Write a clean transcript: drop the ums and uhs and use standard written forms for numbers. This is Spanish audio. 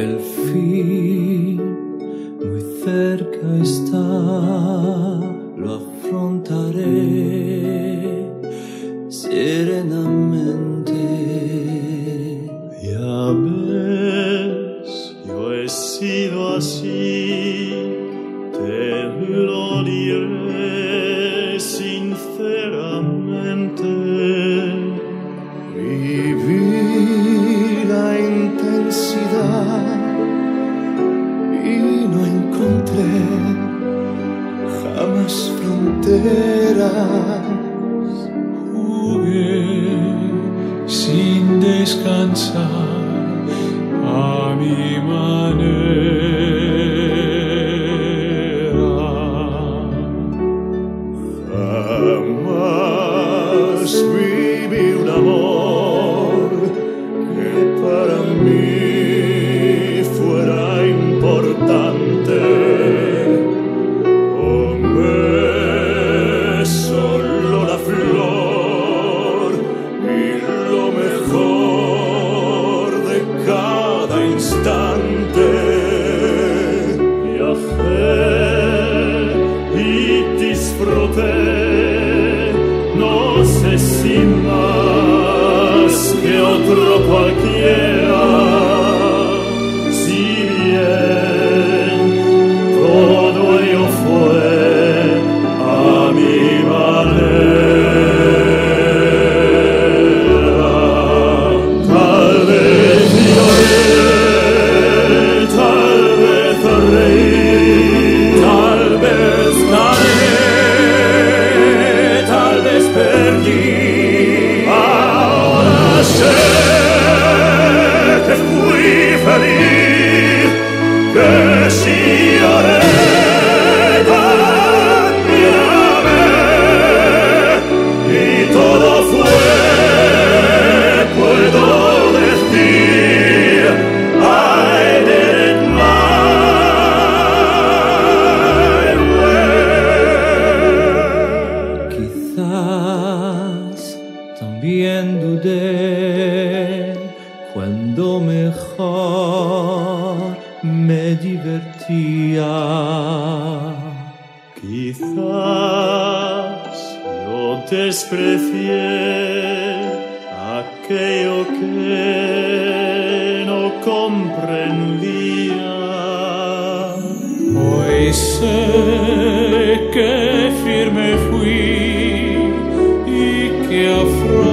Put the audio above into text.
el fin muy cerca está, lo afrontaré serenamente. Ya ves, yo he sido así, te lo diré sinceramente. Viví la intensidad y no encontré jamás fronteras. Jugué sin descansar a mi manera. Jamás viví un amor que para mí fuera importante. Tomé solo la flor y lo mejor de cada instante. Viajé y disfruté, no sé si más que otro cualquiera, si bien todo ello fue a mi manera. Tal vez lloré, tal vez reí, tal vez gané, tal vez perdí. Ahora sé que fui feliz, que si lloré cambiaré, y todo fue, puedo decir, I did it my way. Quizás también dudé cuando mejor me divertía. Quizás yo desprecié aquello que no comprendía. Hoy sé que firme fui y que afronté